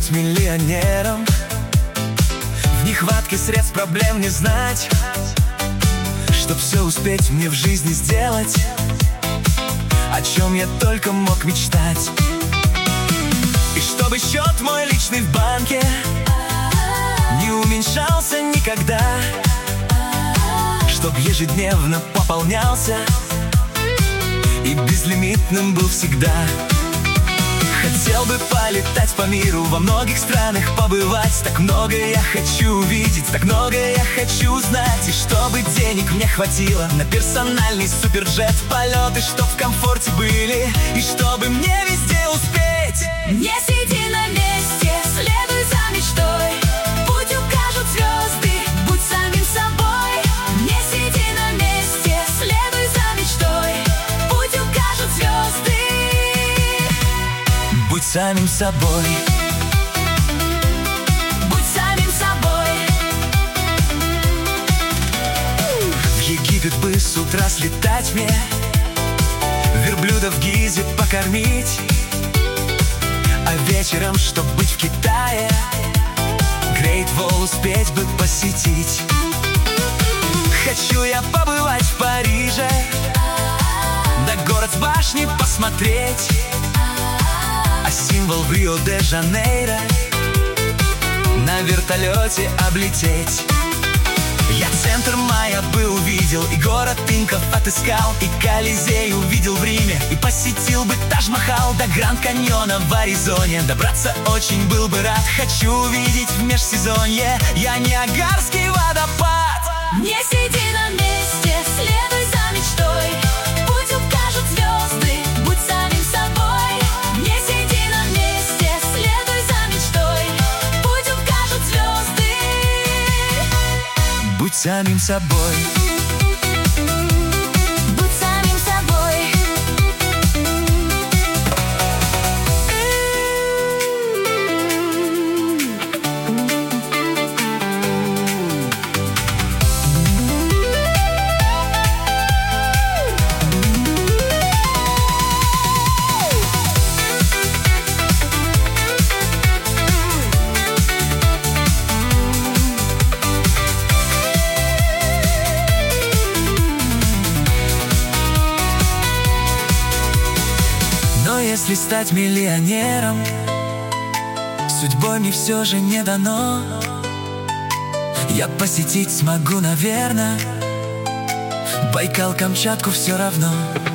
быть миллионером, в нехватке средств проблем не знать, чтоб все успеть мне в жизни сделать, о чем я только мог мечтать. И чтобы счет мой личный в банке не уменьшался никогда, чтоб ежедневно пополнялся и безлимитным был всегда. Хотел бы полетать по миру, во многих странах побывать. Так много я хочу увидеть, так много я хочу узнать. И чтобы денег мне хватило на персональный суперджет, полеты, чтоб в комфорте были, и чтобы мне везде успеть. Не сиди на месте, следуй за мечтой, путь укажут звезды, будь самим собой. Не сиди на месте, следуй за мечтой, путь укажут звезды. Будь самим собой. Будь самим собой. В Египет бы с утра слетать мне, верблюда в Гизе покормить, а вечером, чтоб быть в Китае, Грейт Волл успеть бы посетить. Хочу я побывать в Париже, да город с башни посмотреть, а символ в Рио-де-Жанейро на вертолете облететь. Я центр Майя бы увидел, и город инков отыскал, и Колизей увидел в Риме, и посетил бы Тадж-Махал до Гранд-Каньона в Аризоне. Добраться очень был бы рад, хочу увидеть в межсезонье я Ниагарский водопад. Не сиди на месте, следуй за мечтой, путь укажут звезды, будь самим собой. Не сиди на месте, следуй за мечтой, путь укажут звезды. Будь самим собой. Будь самим собой. Но если стать миллионером судьбой мне все же не дано, я посетить смогу, наверное, Байкал, Камчатку все равно.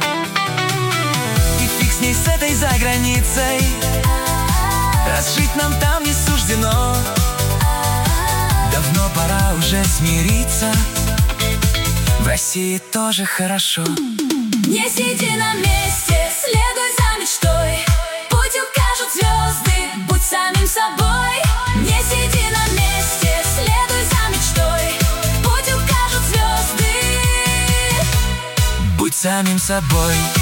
И фиг с ней, с этой заграницей, раз жить нам там не суждено. Давно пора уже смириться, в России тоже хорошо. Не сиди на месте, следуй за мечтой, путь укажут звезды, будь самим собой. Не сиди на месте, следуй за мечтой, путь укажут звезды. Будь самим собой.